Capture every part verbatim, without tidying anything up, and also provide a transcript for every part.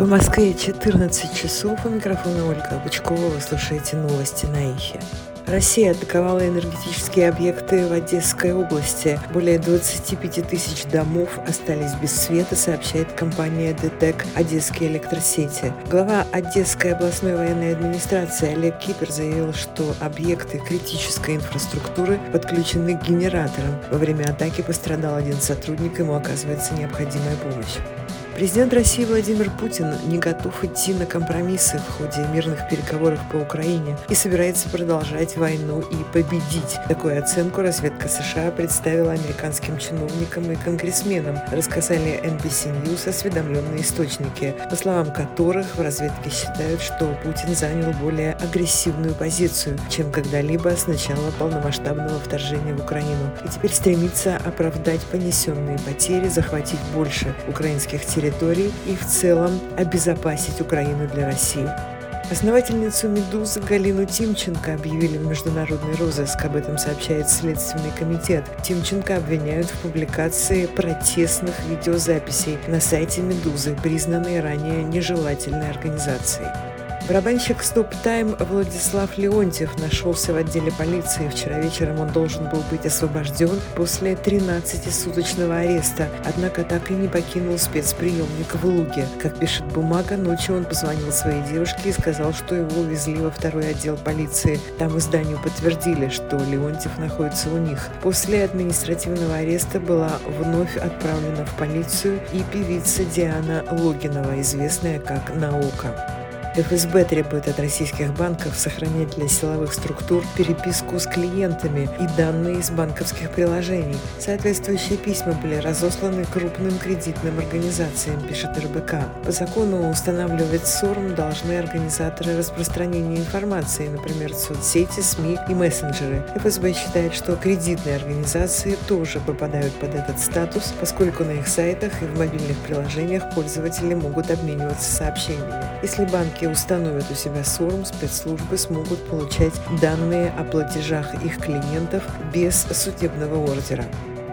В Москве четырнадцать часов. У микрофона Ольга Бычкова. Вы слушаете новости на Ихе. Россия атаковала энергетические объекты в Одесской области. Более двадцати пяти тысяч домов остались без света, сообщает компания ДТЭК «Одесские электросети». Глава Одесской областной военной администрации Олег Кипер заявил, что объекты критической инфраструктуры подключены к генераторам. Во время атаки пострадал один сотрудник, ему оказывается необходимая помощь. Президент России Владимир Путин не готов идти на компромиссы в ходе мирных переговоров по Украине и собирается продолжать войну и победить. Такую оценку разведка США представила американским чиновникам и конгрессменам, рассказали эн би си News осведомленные источники, по словам которых в разведке считают, что Путин занял более агрессивную позицию, чем когда-либо с начала полномасштабного вторжения в Украину, и теперь стремится оправдать понесенные потери, захватить больше украинских территорий территорий и в целом обезопасить Украину для России. Основательницу «Медузы» Галину Тимченко объявили в международный розыск. Об этом сообщает Следственный комитет. Тимченко обвиняют в публикации протестных видеозаписей на сайте «Медузы», признанной ранее нежелательной организацией. Барабанщик «Стоп Тайм» Владислав Леонтьев нашелся в отделе полиции. Вчера вечером он должен был быть освобожден после тринадцатисуточного ареста, однако так и не покинул спецприемник в Луге. Как пишет «Бумага», ночью он позвонил своей девушке и сказал, что его увезли во второй отдел полиции. Там изданию подтвердили, что Леонтьев находится у них. После административного ареста была вновь отправлена в полицию и певица Диана Логинова, известная как Наока. эф эс бэ требует от российских банков сохранять для силовых структур переписку с клиентами и данные из банковских приложений. Соответствующие письма были разосланы крупным кредитным организациям, пишет эр бэ ка. По закону устанавливать СОРМ должны организаторы распространения информации, например, соцсети, СМИ и мессенджеры. эф эс бэ считает, что кредитные организации тоже попадают под этот статус, поскольку на их сайтах и в мобильных приложениях пользователи могут обмениваться сообщениями. Если банки установят у себя СОРМ, спецслужбы смогут получать данные о платежах их клиентов без судебного ордера.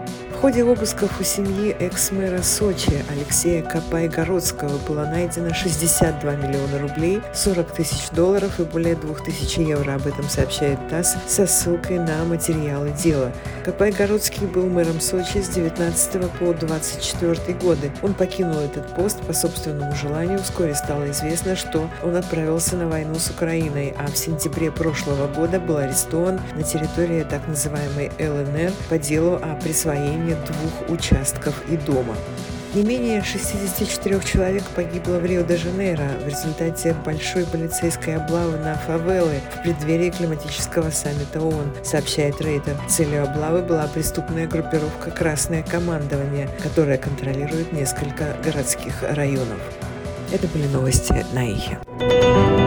В ходе обысков у семьи экс-мэра Сочи Алексея Капайгородского было найдено шестьдесят два миллиона рублей, сорок тысяч долларов и более двух тысяч евро. Об этом сообщает ТАСС со ссылкой на материалы дела. Капайгородский был мэром Сочи с девятнадцатого по двадцать четвёртый годы. Он покинул этот пост по собственному желанию. Вскоре стало известно, что он отправился на войну с Украиной, а в сентябре прошлого года был арестован на территории так называемой эл эн эр по делу о присвоении двух участков и дома. Не менее шестидесяти четырёх человек погибло в Рио-де-Жанейро в результате большой полицейской облавы на фавелы в преддверии климатического саммита ООН, сообщает Рейтер. Целью облавы была преступная группировка «Красное командование», которая контролирует несколько городских районов. Это были новости на Ихе.